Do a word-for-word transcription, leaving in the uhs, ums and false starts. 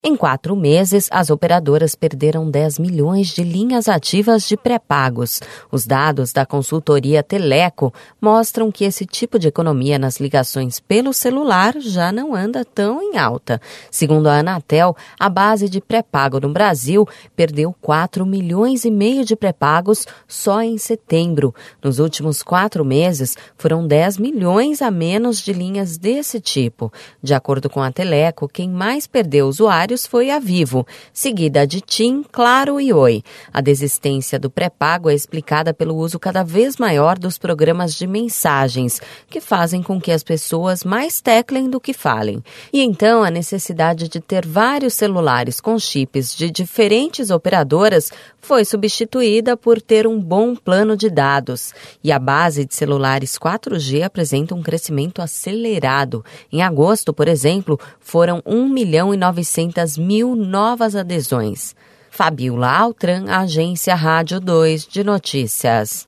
Em quatro meses, as operadoras perderam dez milhões de linhas ativas de pré-pagos. Os dados da consultoria Teleco mostram que esse tipo de economia nas ligações pelo celular já não anda tão em alta. Segundo a Anatel, a base de pré-pago no Brasil perdeu quatro milhões e meio de pré-pagos só em setembro. Nos últimos quatro meses, foram dez milhões a menos de linhas desse tipo. De acordo com a Teleco, quem mais perdeu usuários foi a Vivo, seguida de TIM, Claro e Oi. A desistência do pré-pago é explicada pelo uso cada vez maior dos programas de mensagens, que fazem com que as pessoas mais teclem do que falem. E então a necessidade de ter vários celulares com chips de diferentes operadoras foi substituída por ter um bom plano de dados. E a base de celulares quatro G apresenta um crescimento acelerado. Em agosto, por exemplo, foram um milhão e novecentos mil novas adesões. Fabiola Altran, Agência Rádio dois de Notícias.